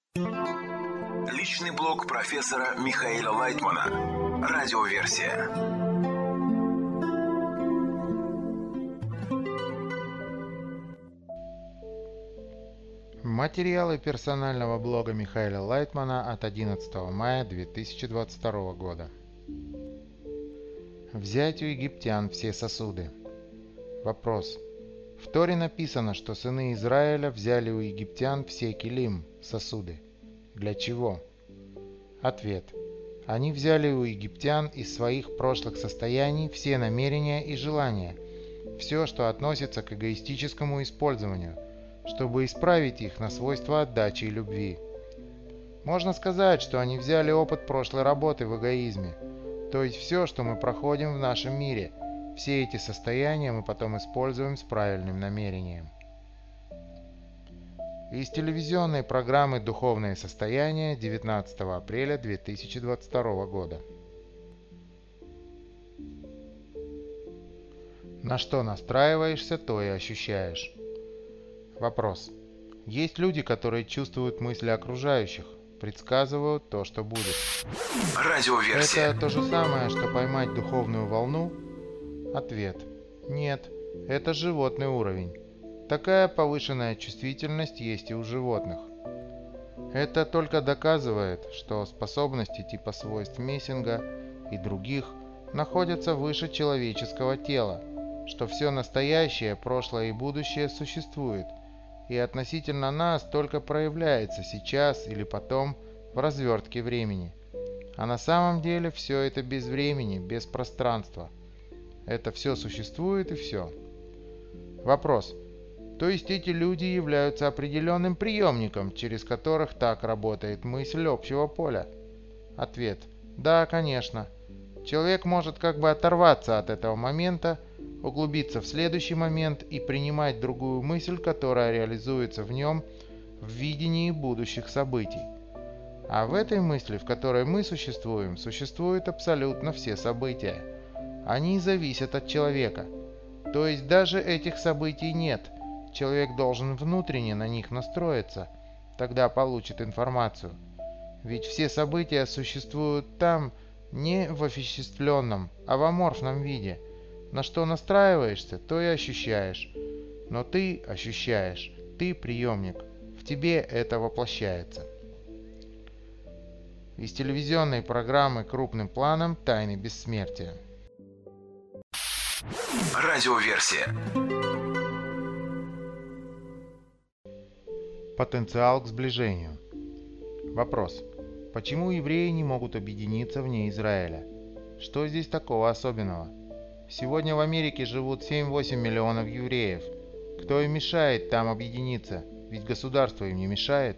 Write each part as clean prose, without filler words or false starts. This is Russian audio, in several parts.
Личный блог профессора Михаила Лайтмана. Радиоверсия. Материалы персонального блога Михаила Лайтмана от 11 мая 2022 года. Взять у египтян все сосуды. Вопрос. В Торе написано, что сыны Израиля взяли у египтян все килим, сосуды. Для чего? Ответ. Они взяли у египтян из своих прошлых состояний все намерения и желания, все, что относится к эгоистическому использованию, чтобы исправить их на свойства отдачи и любви. Можно сказать, что они взяли опыт прошлой работы в эгоизме, то есть все, что мы проходим в нашем мире, все эти состояния мы потом используем с правильным намерением. Из телевизионной программы «Духовное состояние» 19 апреля 2022 года. На что настраиваешься, то и ощущаешь. Вопрос. Есть люди, которые чувствуют мысли окружающих, предсказывают то, что будет. Радиоверсия. Это то же самое, что поймать духовную волну? Ответ. Нет, это животный уровень. Такая повышенная чувствительность есть и у животных. Это только доказывает, что способности типа свойств Мессинга и других находятся выше человеческого тела, что все настоящее, прошлое и будущее существует, и относительно нас только проявляется сейчас или потом в развертке времени. А на самом деле все это без времени, без пространства. Это все существует и все. Вопрос. То есть эти люди являются определенным приемником, через которых так работает мысль общего поля? Ответ. Да, конечно. Человек может как бы оторваться от этого момента, углубиться в следующий момент и принимать другую мысль, которая реализуется в нем в видении будущих событий. А в этой мысли, в которой мы существуем, существуют абсолютно все события. Они зависят от человека. То есть даже этих событий нет. Человек должен внутренне на них настроиться, тогда получит информацию. Ведь все события существуют там не в осуществленном, а в аморфном виде. На что настраиваешься, то и ощущаешь. Но ты ощущаешь, ты приемник, в тебе это воплощается. Из телевизионной программы «Крупным планом. Тайны бессмертия». Радиоверсия. Потенциал к сближению. Вопрос. Почему евреи не могут объединиться вне Израиля? Что здесь такого особенного? Сегодня в Америке живут 7-8 миллионов евреев. Кто им мешает там объединиться? Ведь государство им не мешает.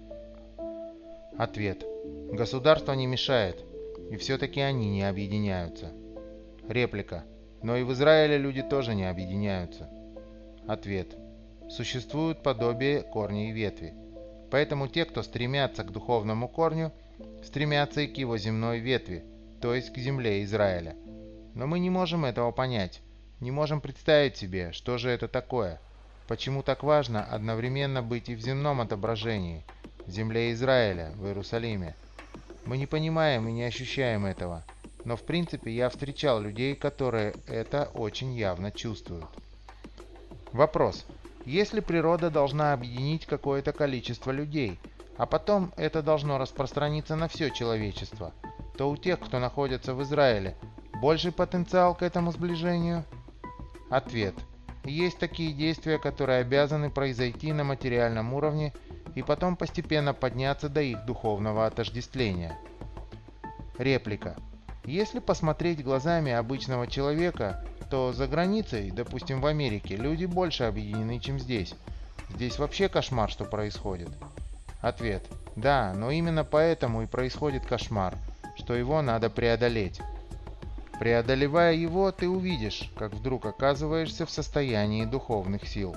Ответ. Государство не мешает, и все-таки они не объединяются. Реплика. Но и в Израиле люди тоже не объединяются. Ответ. Существует подобие корня и ветви. Поэтому те, кто стремятся к духовному корню, стремятся и к его земной ветви, то есть к земле Израиля. Но мы не можем этого понять, не можем представить себе, что же это такое, почему так важно одновременно быть и в земном отображении, в земле Израиля, в Иерусалиме. Мы не понимаем и не ощущаем этого, но в принципе я встречал людей, которые это очень явно чувствуют. Вопрос. Если природа должна объединить какое-то количество людей, а потом это должно распространиться на все человечество, то у тех, кто находится в Израиле, больший потенциал к этому сближению? Ответ. Есть такие действия, которые обязаны произойти на материальном уровне и потом постепенно подняться до их духовного отождествления. Реплика. Если посмотреть глазами обычного человека, то за границей, допустим в Америке, люди больше объединены, чем здесь. Здесь вообще кошмар, что происходит. Ответ. Да, но именно поэтому и происходит кошмар, что его надо преодолеть. Преодолевая его, ты увидишь, как вдруг оказываешься в состоянии духовных сил.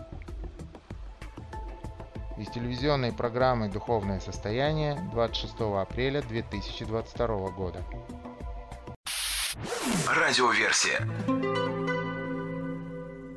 Из телевизионной программы «Духовное состояние» 26 апреля 2022 года. Радиоверсия.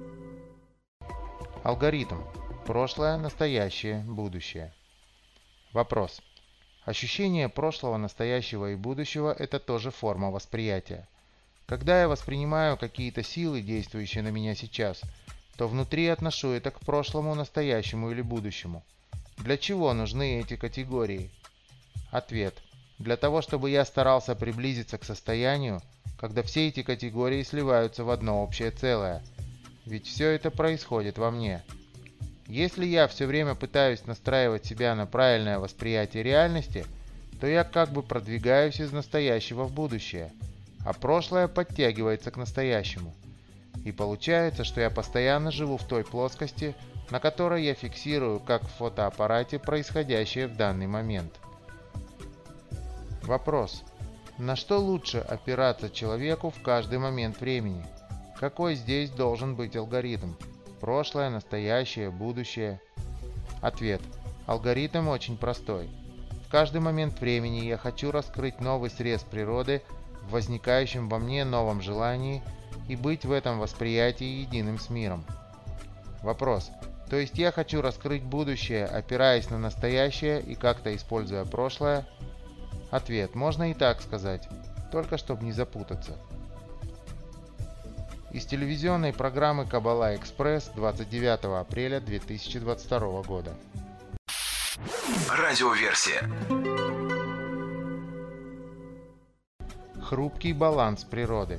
Алгоритм. Прошлое, настоящее, будущее. Вопрос. Ощущение прошлого, настоящего и будущего – это тоже форма восприятия. Когда я воспринимаю какие-то силы, действующие на меня сейчас, то внутри отношу это к прошлому, настоящему или будущему. Для чего нужны эти категории? Ответ. Для того, чтобы я старался приблизиться к состоянию, когда все эти категории сливаются в одно общее целое. Ведь все это происходит во мне. Если я все время пытаюсь настраивать себя на правильное восприятие реальности, то я как бы продвигаюсь из настоящего в будущее, а прошлое подтягивается к настоящему. И получается, что я постоянно живу в той плоскости, на которой я фиксирую, как в фотоаппарате, происходящее в данный момент. Вопрос. На что лучше опираться человеку в каждый момент времени? Какой здесь должен быть алгоритм? Прошлое, настоящее, будущее? Ответ. Алгоритм очень простой. В каждый момент времени я хочу раскрыть новый срез природы в возникающем во мне новом желании и быть в этом восприятии единым с миром. Вопрос. То есть я хочу раскрыть будущее, опираясь на настоящее и как-то используя прошлое? Ответ. Можно и так сказать, только чтобы не запутаться. Из телевизионной программы «Каббала Экспресс» 29 апреля 2022 года. Радиоверсия. Хрупкий баланс природы.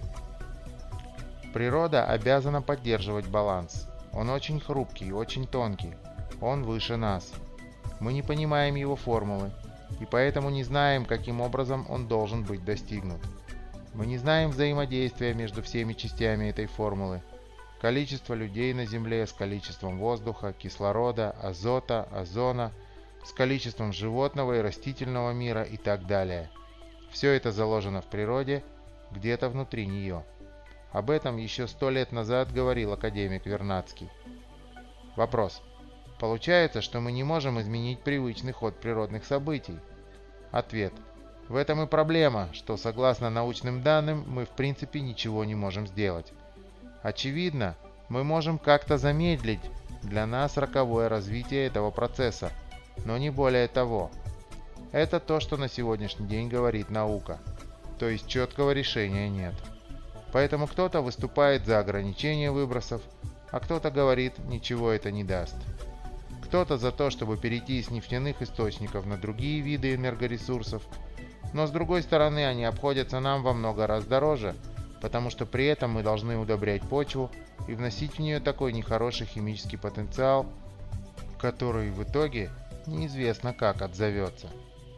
Природа обязана поддерживать баланс. Он очень хрупкий, очень тонкий. Он выше нас. Мы не понимаем его формулы, и поэтому не знаем, каким образом он должен быть достигнут. Мы не знаем взаимодействия между всеми частями этой формулы. Количество людей на Земле с количеством воздуха, кислорода, азота, озона, с количеством животного и растительного мира и так далее. Все это заложено в природе, где-то внутри нее. Об этом еще 100 лет назад говорил академик Вернадский. Вопрос. Получается, что мы не можем изменить привычный ход природных событий? Ответ. В этом и проблема, что согласно научным данным мы в принципе ничего не можем сделать. Очевидно, мы можем как-то замедлить для нас роковое развитие этого процесса, но не более того. Это то, что на сегодняшний день говорит наука, то есть четкого решения нет. Поэтому кто-то выступает за ограничение выбросов, а кто-то говорит, ничего это не даст. Кто-то за то, чтобы перейти с нефтяных источников на другие виды энергоресурсов, но с другой стороны они обходятся нам во много раз дороже, потому что при этом мы должны удобрять почву и вносить в нее такой нехороший химический потенциал, который в итоге неизвестно как отзовется.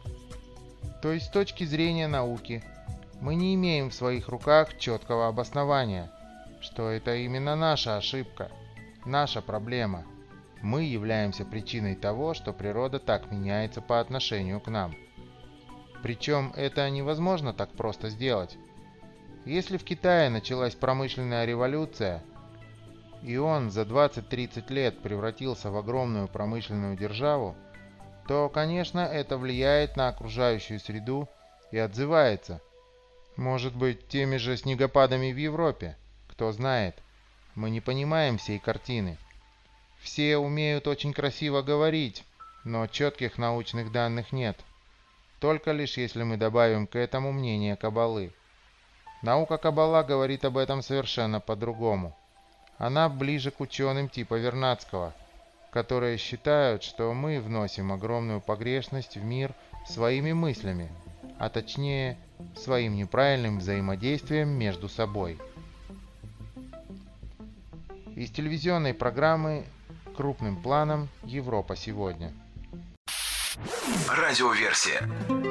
То есть с точки зрения науки мы не имеем в своих руках четкого обоснования, что это именно наша ошибка, наша проблема. Мы являемся причиной того, что природа так меняется по отношению к нам. Причем это невозможно так просто сделать. Если в Китае началась промышленная революция, и он за 20-30 лет превратился в огромную промышленную державу, то, конечно, это влияет на окружающую среду и отзывается. Может быть, теми же снегопадами в Европе, кто знает. Мы не понимаем всей картины. Все умеют очень красиво говорить, но четких научных данных нет. Только лишь если мы добавим к этому мнение Каббалы. Наука Каббала говорит об этом совершенно по-другому. Она ближе к ученым типа Вернадского, которые считают, что мы вносим огромную погрешность в мир своими мыслями, а точнее, своим неправильным взаимодействием между собой. Из телевизионной программы «Крупным планом. Европа сегодня». Радиоверсия.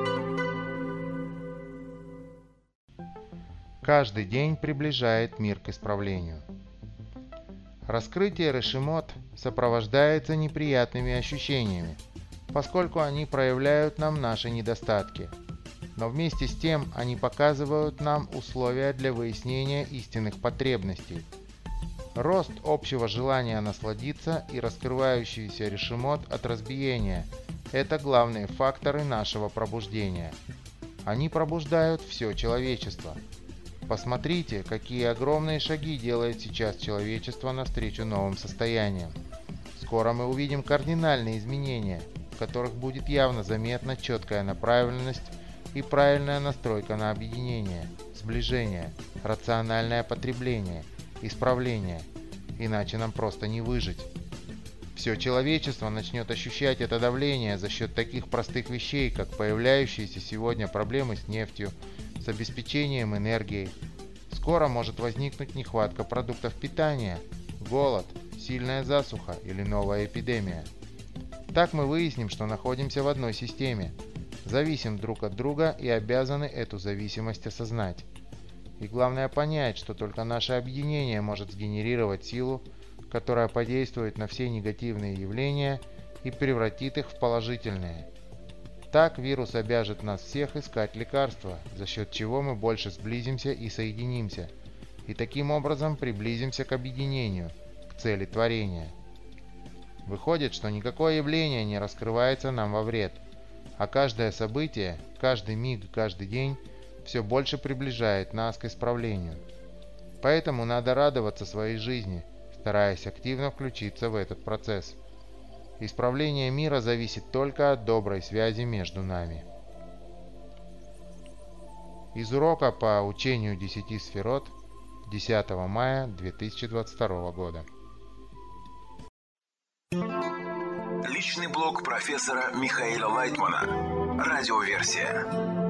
Каждый день приближает мир к исправлению. Раскрытие решимот сопровождается неприятными ощущениями, поскольку они проявляют нам наши недостатки. Но вместе с тем они показывают нам условия для выяснения истинных потребностей. Рост общего желания насладиться и раскрывающийся решимот от разбиения – это главные факторы нашего пробуждения. Они пробуждают все человечество. Посмотрите, какие огромные шаги делает сейчас человечество навстречу новым состояниям. Скоро мы увидим кардинальные изменения. которых будет явно заметна четкая направленность и правильная настройка на объединение, сближение, рациональное потребление, исправление. Иначе нам просто не выжить. Все человечество начнет ощущать это давление за счет таких простых вещей, как появляющиеся сегодня проблемы с нефтью, с обеспечением энергией. Скоро может возникнуть нехватка продуктов питания, голод, сильная засуха или новая эпидемия. Так мы выясним, что находимся в одной системе, зависим друг от друга и обязаны эту зависимость осознать. И главное понять, что только наше объединение может сгенерировать силу, которая подействует на все негативные явления и превратит их в положительные. Так вирус обяжет нас всех искать лекарства, за счет чего мы больше сблизимся и соединимся, и таким образом приблизимся к объединению, к цели творения. Выходит, что никакое явление не раскрывается нам во вред, а каждое событие, каждый миг, каждый день все больше приближает нас к исправлению. Поэтому надо радоваться своей жизни, стараясь активно включиться в этот процесс. Исправление мира зависит только от доброй связи между нами. Из урока по учению 10 сферот 10 мая 2022 года. Личный блог профессора Михаила Лайтмана. Радиоверсия.